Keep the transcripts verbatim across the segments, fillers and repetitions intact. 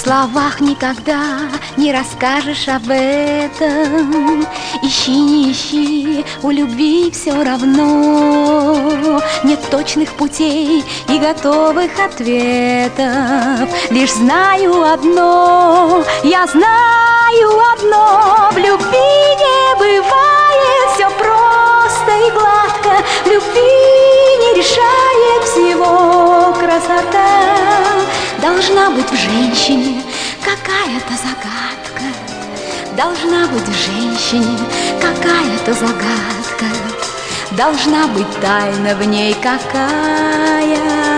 словах никогда не расскажешь об этом. Ищи, не ищи, у любви все равно. Нет точных путей и готовых ответов. Лишь знаю одно, я знаю одно: в любви не бывает все просто и гладко. В любви не решает всего красота. Должна быть в женщине какая-то загадка. Должна быть в женщине какая-то загадка. Должна быть тайна в ней какая-то.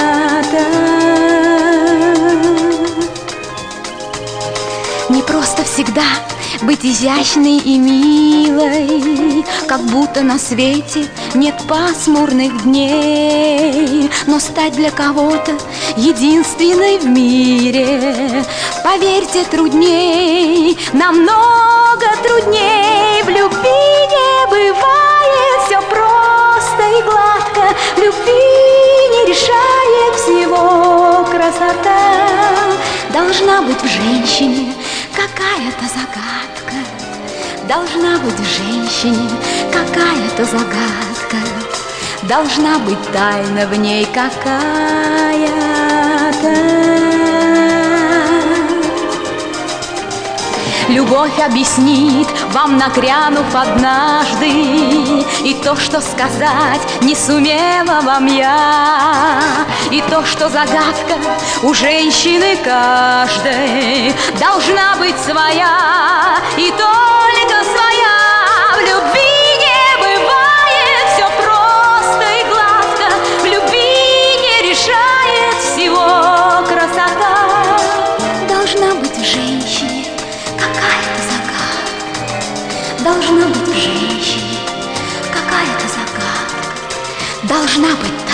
Не просто всегда быть изящной и милой, как будто на свете нет пасмурных дней. Но стать для кого-то единственной в мире, поверьте, трудней, намного трудней. В любви не бывает все просто и гладко. В любви не решает всего красота. Должна быть в женщине какая-то загадка. Должна быть в женщине какая-то загадка. Должна быть тайна в ней какая-то. Любовь объяснит вам, нагрянув однажды, и то, что сказать не сумела вам я, и то, что загадка у женщины каждой должна быть своя, и только своя. В любви не бывает все просто и гладко. В любви не решает всего красота. Должна быть в женщине какая-то загадка. Должна быть в женщине какая-то загадка. Должна быть